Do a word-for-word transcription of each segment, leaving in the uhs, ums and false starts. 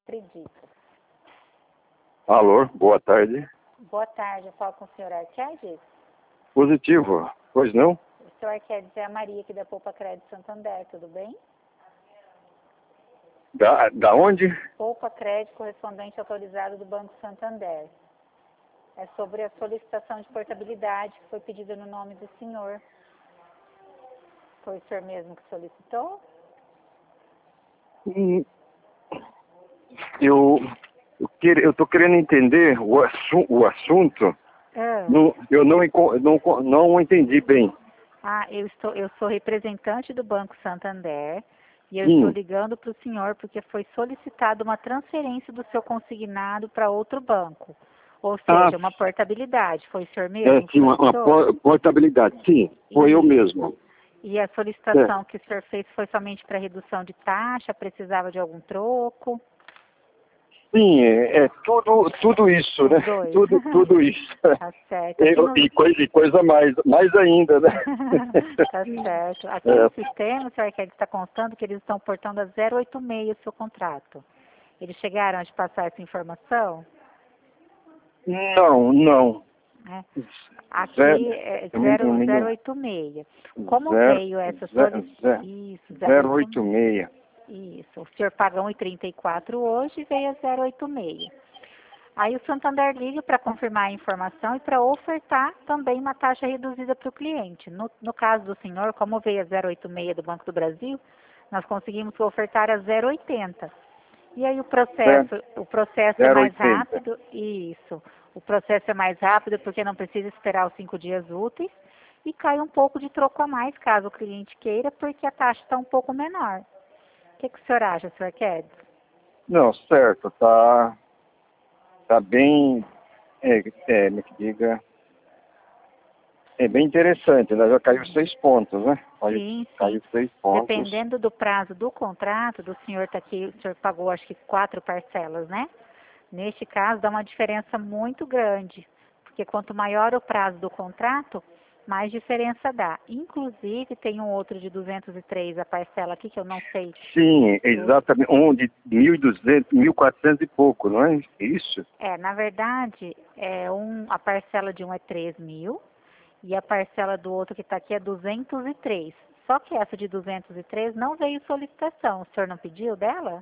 Acredito. Alô, boa tarde. Boa tarde, eu falo com o senhor Arquedes. Positivo, pois não? O senhor Arquedes é a Maria aqui da Poupa Crédito Santander, tudo bem? Da, da onde? Poupa Crédito, correspondente autorizado do Banco Santander. É sobre a solicitação de portabilidade que foi pedida no nome do senhor. Foi o senhor mesmo que solicitou? Hum, Eu eu quer- eu tô querendo entender o, assu, o assunto. Ah. Não, eu não, enco- não, não entendi bem. Ah, eu, estou, eu sou representante do Banco Santander e eu Sim. estou ligando para o senhor porque foi solicitada uma transferência do seu consignado para outro banco. Ou Ah, seja, uma portabilidade. Foi o senhor mesmo É, que sim, uma, uma solicitou? po- portabilidade, sim, foi eu Isso. mesmo. E a solicitação que o senhor fez foi somente para redução de taxa? Precisava de algum troco? Sim, é, é tudo, tudo isso, Os né? dois. Tudo, tudo isso. Tá certo. Aqui Eu- no... e, coisa, e coisa mais, mais ainda, né? Tá certo. Aqui É. no sistema, o senhor quer que está constando que eles estão portando a zero oito seis o seu contrato. Eles chegaram a te passar essa informação? Não, não. Né? Aqui Zero, é eu me- eu me zero engano. oito seis. Como Zero, veio essa zero, solicitação? zero, Isso, zero zero oito oito seis. seis. Isso. O senhor paga um e trinta e quatro hoje e veio a zero oito seis. Aí o Santander liga para confirmar a informação e para ofertar também uma taxa reduzida para o cliente. No, no caso do senhor, como veio a zero oito seis do Banco do Brasil, nós conseguimos ofertar a zero oitenta. E aí o processo, o processo é zero mais oitenta. rápido, isso. O processo é mais rápido porque não precisa esperar os cinco dias úteis e cai um pouco de troco a mais, caso o cliente queira, porque a taxa está um pouco menor. O que, que o senhor acha, senhor Ked? Não, certo, tá, tá bem, é, é, como é que diga, é bem interessante, né? Já caiu seis pontos, né? Caiu, Sim, sim. caiu seis pontos. Dependendo do prazo do contrato, do senhor tá aqui, o senhor pagou acho que quatro parcelas, né? Neste caso, dá uma diferença muito grande, porque quanto maior o prazo do contrato, mais diferença dá. Inclusive, tem um outro de duzentos e três, a parcela aqui, que eu não sei. Sim, exatamente, um de mil e duzentos, mil e quatrocentos e pouco, não é isso? É, na verdade, é um, a parcela de um é três mil e a parcela do outro que está aqui é duzentos e três. Só que essa de duzentos e três não veio solicitação. O senhor não pediu dela?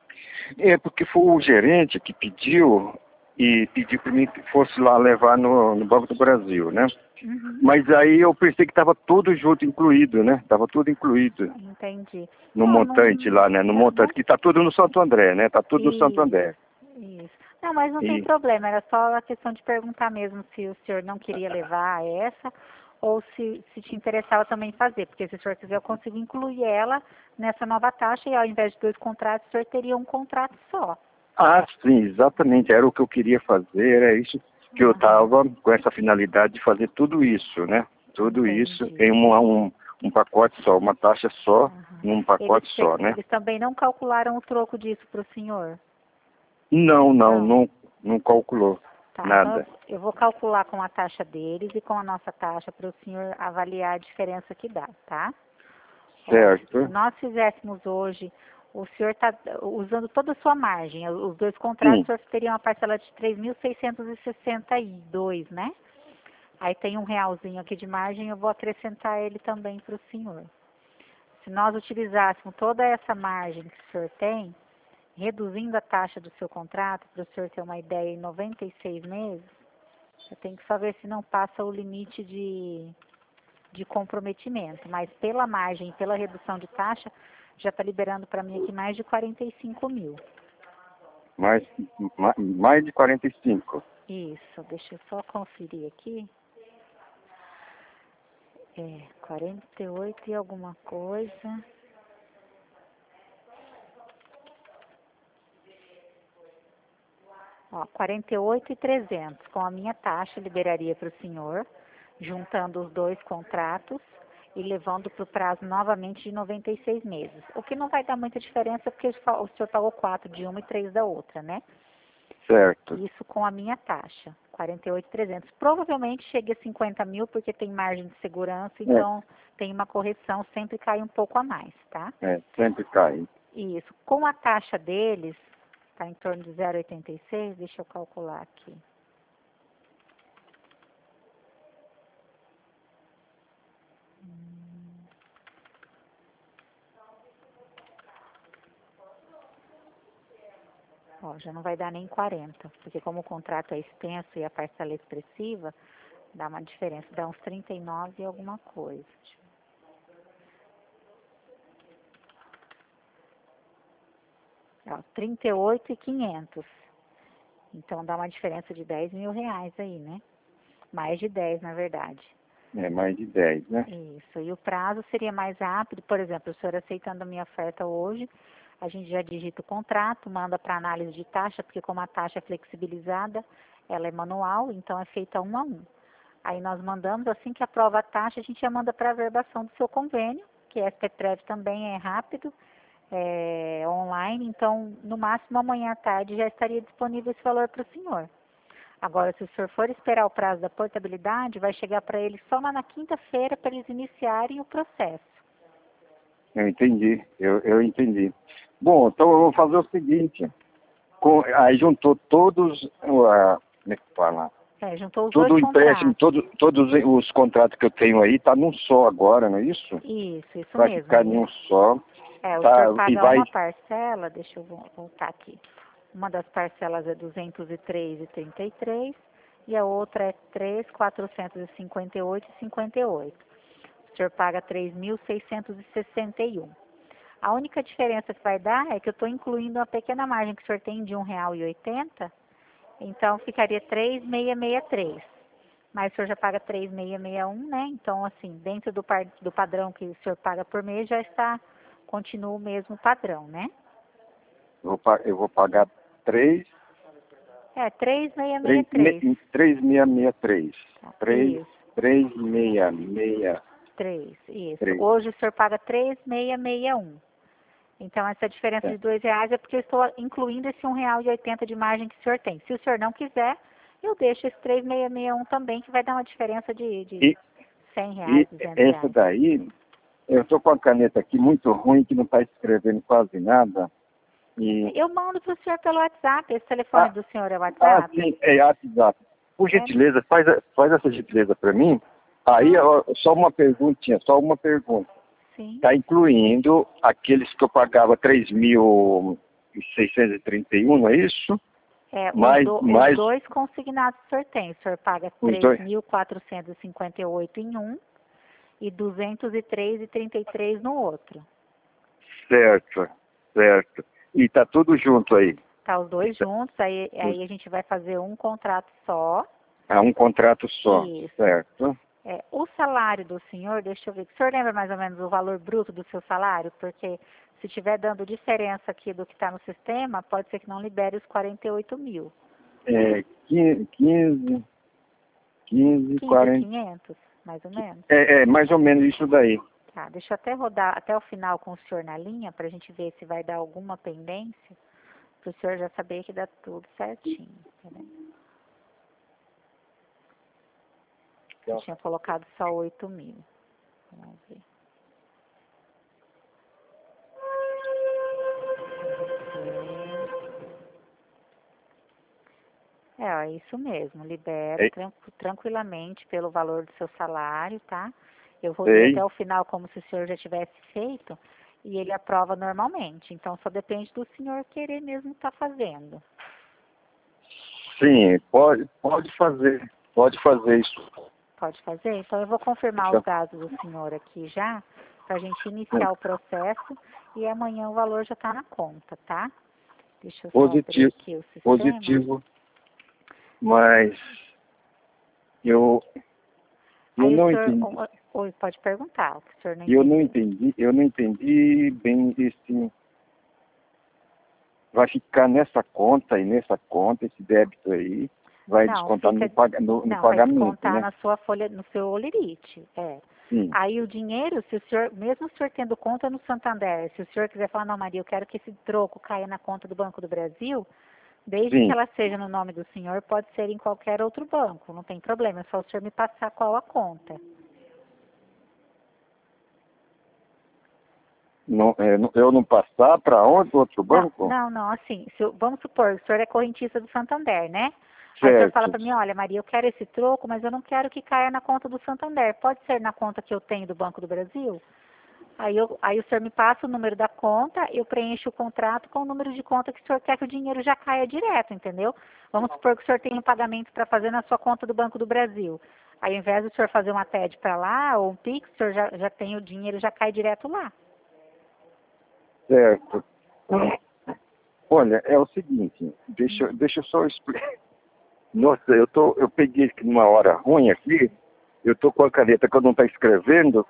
É porque foi o gerente que pediu e pediu para mim que fosse lá levar no, no Banco do Brasil, né? Uhum. Mas aí eu pensei que estava tudo junto, incluído, né? Estava tudo incluído Entendi. no Não, montante não, lá, né? No não, montante, não. que está tudo no Santo André, né? Está tudo no Santo Isso, André. isso. Não, mas não tem E, problema. Era só a questão de perguntar mesmo se o senhor não queria levar essa ou se, se te interessava também fazer. Porque se o senhor quiser, eu consigo incluir ela nessa nova taxa e ao invés de dois contratos, o senhor teria um contrato só. ah, sim, exatamente. Era o que eu queria fazer, é isso que eu Uhum. estava com essa finalidade de fazer tudo isso, né? Tudo isso Entendi. em um, um, um pacote só, uma taxa só, Uhum. num Eles, pacote che- só, né? eles também não calcularam o troco disso para o senhor? Não, não, Não. não, não calculou Tá, então nada. eu vou calcular com a taxa deles e com a nossa taxa para o senhor avaliar a diferença que dá, tá? Ó, Certo. se nós fizéssemos hoje, o senhor está usando toda a sua margem, os dois contratos, Sim, o senhor teria uma parcela de três mil seiscentos e sessenta e dois, né? Aí tem um realzinho aqui de margem, eu vou acrescentar ele também para o senhor. Se nós utilizássemos toda essa margem que o senhor tem, reduzindo a taxa do seu contrato, para o senhor ter uma ideia, em noventa e seis meses, eu tenho que só ver se não passa o limite de, de comprometimento. Mas pela margem, pela redução de taxa, já está liberando para mim aqui mais de quarenta e cinco mil. mais, ma- mais de quarenta e cinco. Isso, deixa eu só conferir aqui. É, quarenta e oito e alguma coisa. Ó, quarenta e oito e trezentos com a minha taxa liberaria para o senhor, juntando os dois contratos e levando para o prazo novamente de noventa e seis meses. O que não vai dar muita diferença porque o senhor pagou quatro de uma e três da outra, né? Certo. Isso com a minha taxa, quarenta e oito mil e trezentos. Provavelmente chegue a cinquenta mil porque tem margem de segurança, então tem uma correção, sempre cai um pouco a mais, tá? É, sempre cai. Isso. Com a taxa deles, Está em torno de zero vírgula oitenta e seis, deixa eu calcular aqui. Ó, já não vai dar nem quarenta, porque como o contrato é extenso e a parcela é expressiva, dá uma diferença, dá uns trinta e nove e alguma coisa. Ó, trinta e oito mil e quinhentos. Então dá uma diferença de dez mil reais aí, né? Mais de dez, na verdade. É mais de dez, né? Isso. E o prazo seria mais rápido. Por exemplo, o senhor aceitando a minha oferta hoje, a gente já digita o contrato, manda para análise de taxa, porque como a taxa é flexibilizada, ela é manual, então é feita um a um. Aí nós mandamos, assim que aprova a taxa, a gente já manda para a averbação do seu convênio, que a S P Prev também é rápido, é online, então no máximo amanhã à tarde já estaria disponível esse valor para o senhor. Agora, se o senhor for esperar o prazo da portabilidade, vai chegar para eles só lá na quinta-feira para eles iniciarem o processo. Eu entendi, eu, eu entendi. Bom, então eu vou fazer o seguinte, com, aí juntou todos, uh, como é que fala? É, juntou os Todo o dois empréstimo, contratos. todo, todos os contratos que eu tenho aí, tá num só agora, não é isso? Isso, isso Vai mesmo. ficar em um só, É, o tá, senhor e paga vai, uma parcela, deixa eu vo- voltar aqui. Uma das parcelas é duzentos e três e trinta e três e a outra é três mil quatrocentos e cinquenta e oito e cinquenta e oito. O senhor paga três mil seiscentos e sessenta e um. A única diferença que vai dar é que eu estou incluindo uma pequena margem que o senhor tem de um real e oitenta, então ficaria três mil seiscentos e sessenta e três. Mas o senhor já paga três mil seiscentos e sessenta e um, né? Então, assim, dentro do, par, do padrão que o senhor paga por mês, já está, continua o mesmo padrão, né? eu vou, pa- eu vou pagar três, É, três mil seiscentos e três, sessenta e três. três mil seiscentos e sessenta e três. Tá, três, isso, três mil seiscentos e sessenta e três, isso. três. Hoje o senhor paga três mil seiscentos e sessenta e um. Então, essa diferença É. de dois reais é porque eu estou incluindo esse um real e oitenta de margem que o senhor tem. Se o senhor não quiser, eu deixo esse três mil seiscentos e sessenta e um também, que vai dar uma diferença de, de E, cem reais, e duzentos essa reais. daí, eu estou com a caneta aqui muito ruim, que não está escrevendo quase nada. E, Eu mando para o senhor pelo WhatsApp. Esse telefone ah, do senhor é o ah, WhatsApp? sim, é WhatsApp. Por É? gentileza, faz, a- faz essa gentileza para mim. Aí, Ah, ó, só uma perguntinha, só uma pergunta. sim. Está incluindo aqueles que eu pagava três mil seiscentos e trinta e um, não é isso? É, os, Mais, do, os mais dois consignados o senhor tem. O senhor paga os três dois. mil quatrocentos e cinquenta e oito em um e duzentos e três e trinta e três no outro. Certo, certo. E tá tudo junto aí. Tá os dois juntos, aí, aí a gente vai fazer um contrato só. É um contrato só, Isso. certo? É, o salário do senhor, deixa eu ver, o senhor lembra mais ou menos o valor bruto do seu salário? Porque se estiver dando diferença aqui do que está no sistema, pode ser que não libere os quarenta e oito mil. É, quinze, quinze, quinze, quinze mil e quarenta. quinhentos, mais ou menos. É, é, mais ou menos isso daí. Tá, deixa eu até rodar até o final com o senhor na linha, para a gente ver se vai dar alguma pendência, para o senhor já saber que dá tudo certinho. Peraí. Eu tinha colocado só oito mil. Vamos ver. É, ó, é isso mesmo, libera É, tran- tranquilamente pelo valor do seu salário, tá? Eu rodei sei. até o final como se o senhor já tivesse feito e ele aprova normalmente. Então só depende do senhor querer mesmo estar fazendo. Sim, pode, pode fazer. Pode fazer isso. Pode fazer? Então eu vou confirmar os Deixa- dados do senhor aqui já, para a gente é, iniciar o processo e amanhã o valor já está na conta, tá? Deixa eu só abrir Positivo, aqui o sistema. positivo, mas eu, eu Aí o não senhor, entendi. o- oi, pode perguntar, o que o senhor não Eu não entendeu. entendi, eu não entendi bem esse. Vai ficar nessa conta e nessa conta, esse débito aí, vai Não, descontar fica, no, paga- no, no não, vai pagamento, descontar né? na sua folha, no seu olerite, é. Sim, Aí o dinheiro, se o senhor, mesmo o senhor tendo conta no Santander, se o senhor quiser falar, não, Maria, eu quero que esse troco caia na conta do Banco do Brasil, desde que sim. ela seja no nome do senhor, pode ser em qualquer outro banco, não tem problema, é só o senhor me passar qual a conta. não, é, não- eu não passar para onde? Outro banco? Não, não, não, assim, se eu- vamos supor, o senhor é correntista do Santander, né? Aí o senhor fala Certo. para mim, olha, Maria, eu quero esse troco, mas eu não quero que caia na conta do Santander. Pode ser na conta que eu tenho do Banco do Brasil? Aí, eu, aí o senhor me passa o número da conta, eu preencho o contrato com o número de conta que o senhor quer que o dinheiro já caia direto, entendeu? Vamos supor que o senhor tem um pagamento para fazer na sua conta do Banco do Brasil. Aí, ao invés do senhor fazer uma T E D para lá, ou um Pix, o senhor já, já tem o dinheiro, já cai direto lá. Certo. Olha, é o seguinte, deixa, eu- deixa eu só explicar. Nossa, eu, tô, eu peguei aqui numa hora ruim aqui, eu tô com a caneta que eu não estou escrevendo,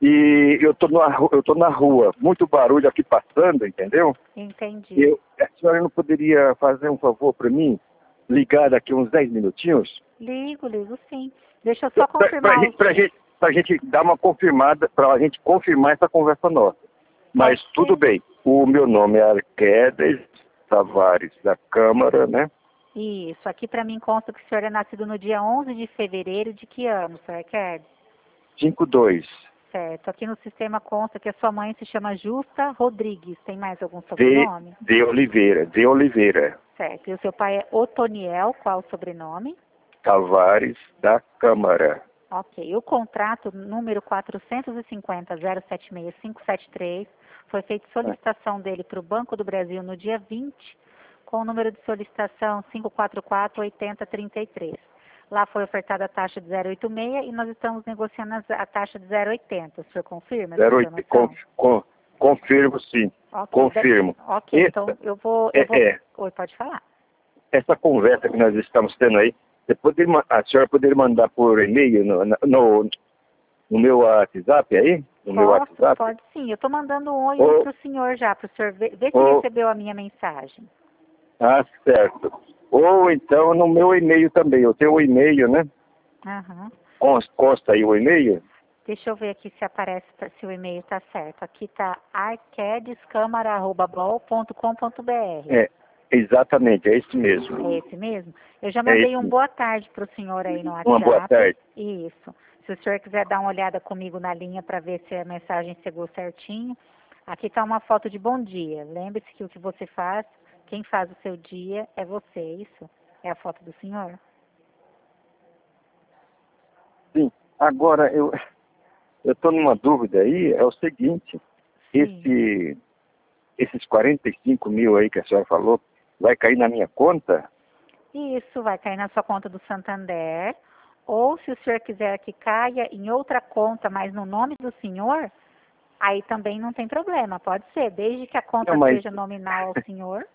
e eu tô, na, ru- eu tô na rua, muito barulho aqui passando, entendeu? Entendi. Eu, a senhora não poderia fazer um favor para mim? Ligar daqui uns dez minutinhos? Ligo, ligo sim. Deixa eu só Para confirmar gente, os... pra gente, pra gente dar uma confirmada, para a gente confirmar essa conversa nossa. Mas Pode tudo ser? bem. O meu nome é Arquedes Tavares da Câmara, né? Isso, aqui para mim consta que o senhor é nascido no dia onze de fevereiro de que ano, senhor quer? cinco dois. Certo. Aqui no sistema consta que a sua mãe se chama Justa Rodrigues. Tem mais algum De, sobrenome? de Oliveira. De Oliveira. Certo. E o seu pai é Otoniel, qual o sobrenome? Tavares da Câmara. Ok. O contrato número quatrocentos e cinquenta zero sete seis cinco sete três foi feita solicitação dele para o Banco do Brasil no dia vinte, com o número de solicitação cinco quatro quatro oito zero três três. Lá foi ofertada a taxa de zero vírgula oitenta e seis e nós estamos negociando a a taxa de zero vírgula oitenta. O senhor confirma essa zero oito, informação? conf, con, confirmo, sim. Ok, Confirmo. da- ok, Essa, então eu vou, eu vou... é, é, Oi, pode falar. essa conversa que nós estamos tendo aí, você poderia, ma- a senhora poderia mandar por e-mail no, no, no meu WhatsApp aí? No meu Posso? WhatsApp? Pode sim. Eu estou mandando um oi Ou, para o senhor já, para o senhor ver, ver se ou, recebeu a minha mensagem. ah, certo. Ou então no meu e-mail também. Eu tenho o e-mail, né? Aham. Cons- Consta aí o e-mail? Deixa eu ver aqui se aparece, pra- se o e-mail está certo. Aqui está arquedescamara arroba bol ponto com ponto br. É, exatamente, é esse mesmo. É esse mesmo? Eu já É mandei esse um mesmo. boa tarde para o senhor aí no Uma boa WhatsApp. tarde. Isso. Se o senhor quiser dar uma olhada comigo na linha para ver se a mensagem chegou certinho. Aqui está uma foto de bom dia. Lembre-se que o que você faz, quem faz o seu dia é você, isso? É a foto do senhor? Sim. Agora, eu eu estou numa dúvida aí, é o seguinte, Sim. esse, esses quarenta e cinco mil aí que a senhora falou, vai cair na minha conta? Isso vai cair na sua conta do Santander. Ou se o senhor quiser que caia em outra conta, mas no nome do senhor, aí também não tem problema, pode ser, desde que a conta Não, mas, seja nominal ao senhor.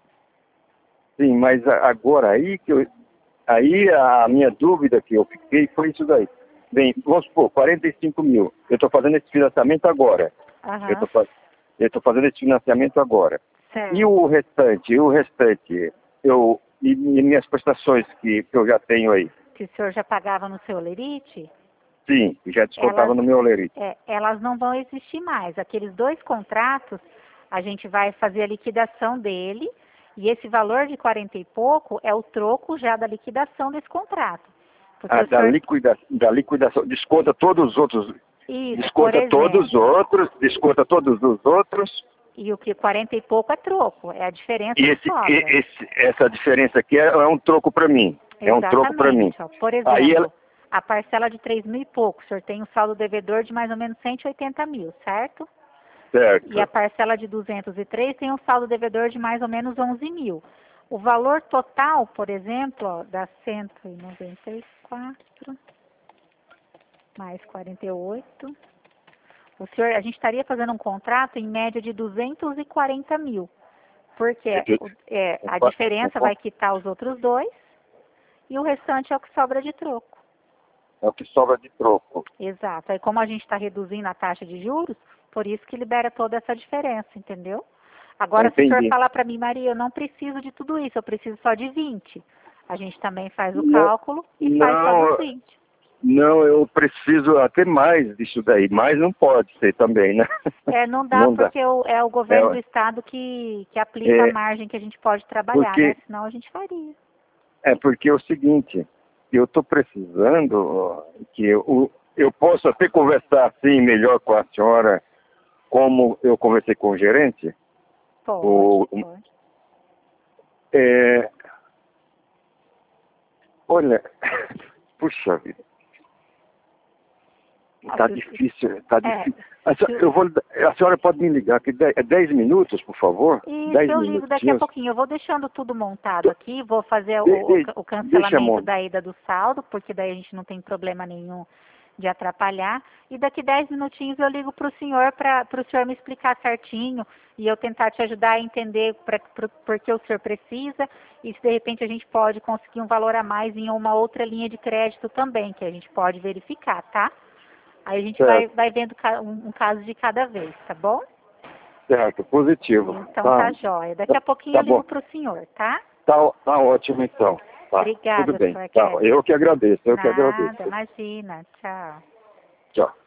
sim, mas a- agora aí que eu, aí a minha dúvida que eu fiquei foi isso daí. Bem, vamos supor, quarenta e cinco mil. Eu estou fazendo esse financiamento agora. Eu Aham, estou eu tô fazendo esse financiamento agora. E certo. o restante, e o restante, eu, e, e minhas prestações que, que eu já tenho aí? Que o senhor já pagava no seu lerite, Sim, já descontava elas, no meu lerite. é, elas não vão existir mais. Aqueles dois contratos, a gente vai fazer a liquidação dele, e esse valor de quarenta e pouco é o troco já da liquidação desse contrato. Porque Ah, o da, senhor, liquida, da liquidação, desconta todos os outros, isso, por desconta todos os exemplo, outros, desconta todos os outros, e o que quarenta e pouco é troco, é a diferença e, que esse, sobra. e- esse, essa diferença aqui é, é um troco para mim. É um troco para mim. Exatamente. Ó. Por Aí exemplo, ela, a parcela de três mil e pouco, o senhor tem um saldo devedor de mais ou menos cento e oitenta mil, certo? certo. E a parcela de duzentos e três tem um saldo devedor de mais ou menos onze mil. O valor total, por exemplo, ó, dá cento e noventa e quatro mais quarenta e oito. O senhor, a gente estaria fazendo um contrato em média de duzentos e quarenta mil. Porque o- é, a diferença vai quitar os outros dois e o restante é o que sobra de troco. É o que sobra de troco. Exato. Aí como a gente está reduzindo a taxa de juros, por isso que libera toda essa diferença, entendeu? Agora, se o senhor Entendi. falar para mim, Maria, eu não preciso de tudo isso, eu preciso só de vinte. A gente também faz o Não, cálculo e faz só não, dos vinte. não, eu preciso até mais disso daí, mas não pode ser também, né? É, não dá Não dá. porque o, é o governo É, do estado que, que aplica a é, margem que a gente pode trabalhar, porque, né? Senão a gente faria. é porque é o seguinte, eu estou precisando ó, que eu, eu possa até conversar assim melhor com a senhora como eu conversei com o gerente, Pode, o, pode. é, olha, puxa vida, tá Ah, difícil, tá é, difícil. A senhora, eu vou, a senhora pode me ligar aqui dez, dez minutos, por favor? Isso, dez eu ligo daqui a minutinhos. pouquinho. Eu vou deixando tudo montado aqui, vou fazer o, De, o, de, o deixa, cancelamento amor. da ida do saldo, porque daí a gente não tem problema nenhum de atrapalhar. E daqui dez minutinhos eu ligo para o senhor, para o senhor me explicar certinho e eu tentar te ajudar a entender pra, pra, por que o senhor precisa e se de repente a gente pode conseguir um valor a mais em uma outra linha de crédito também, que a gente pode verificar, tá? Aí a gente vai, Certo, vai vendo um, um caso de cada vez, tá bom? certo, positivo. Então Tá, tá jóia. Daqui a pouquinho tá eu ligo bom. para o senhor, tá? Tá, tá ótimo, então. Tá, tudo Obrigada, bem. senhor Tá, Kelly. eu que agradeço, eu que agradeço. Nada, imagina. Tchau. Tchau.